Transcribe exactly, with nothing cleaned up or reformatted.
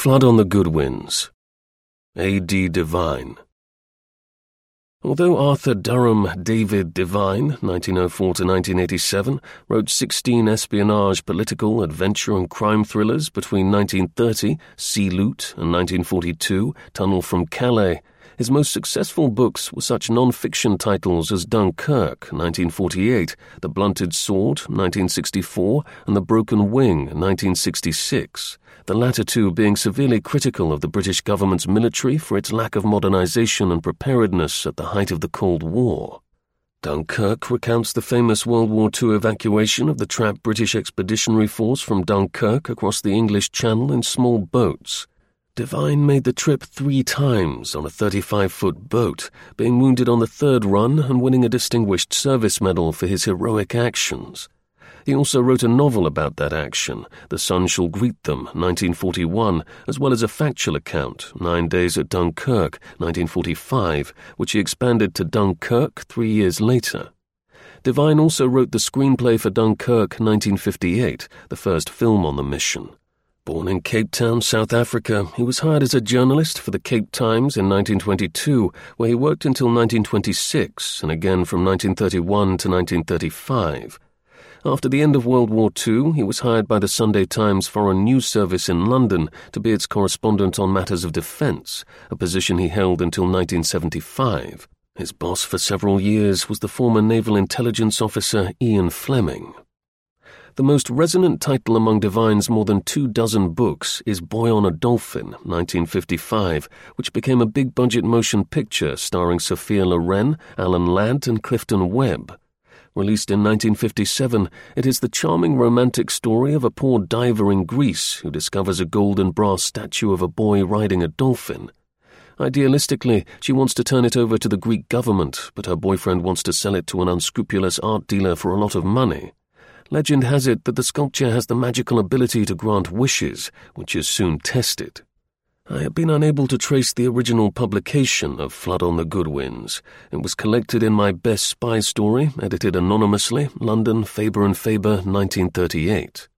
Flood on the Goodwins. A D Devine. Although Arthur Durham David Devine, nineteen oh four to nineteen eighty-seven, wrote sixteen espionage, political, adventure and crime thrillers between nineteen thirty, Sea Loot, and nineteen forty-two, Tunnel from Calais, his most successful books were such non-fiction titles as Dunkirk, nineteen forty-eight, The Blunted Sword, nineteen sixty-four, and The Broken Wing, nineteen sixty-six, the latter two being severely critical of the British government's military for its lack of modernization and preparedness at the height of the Cold War. Dunkirk recounts the famous World War Two evacuation of the trapped British Expeditionary Force from Dunkirk across the English Channel in small boats. Devine made the trip three times on a thirty-five-foot boat, being wounded on the third run and winning a Distinguished Service Medal for his heroic actions. He also wrote a novel about that action, The Sun Shall Greet Them, nineteen forty-one, as well as a factual account, Nine Days at Dunkirk, nineteen forty-five, which he expanded to Dunkirk three years later. Devine also wrote the screenplay for Dunkirk, nineteen fifty-eight, the first film on the mission. Born in Cape Town, South Africa, he was hired as a journalist for the Cape Times in nineteen twenty-two, where he worked until nineteen twenty-six, and again from nineteen thirty-one to nineteen thirty-five. After the end of World War Two, he was hired by the Sunday Times Foreign News Service in London to be its correspondent on matters of defence, a position he held until nineteen seventy-five. His boss for several years was the former naval intelligence officer Ian Fleming. The most resonant title among Devine's more than two dozen books is Boy on a Dolphin, nineteen fifty-five, which became a big-budget motion picture starring Sophia Loren, Alan Ladd, and Clifton Webb. Released in nineteen fifty-seven, it is the charming romantic story of a poor diver in Greece who discovers a gold and brass statue of a boy riding a dolphin. Idealistically, she wants to turn it over to the Greek government, but her boyfriend wants to sell it to an unscrupulous art dealer for a lot of money. Legend has it that the sculpture has the magical ability to grant wishes, which is soon tested. I have been unable to trace the original publication of Flood on the Goodwins. It was collected in my Best Spy Story, edited anonymously, London, Faber and Faber, nineteen thirty-eight.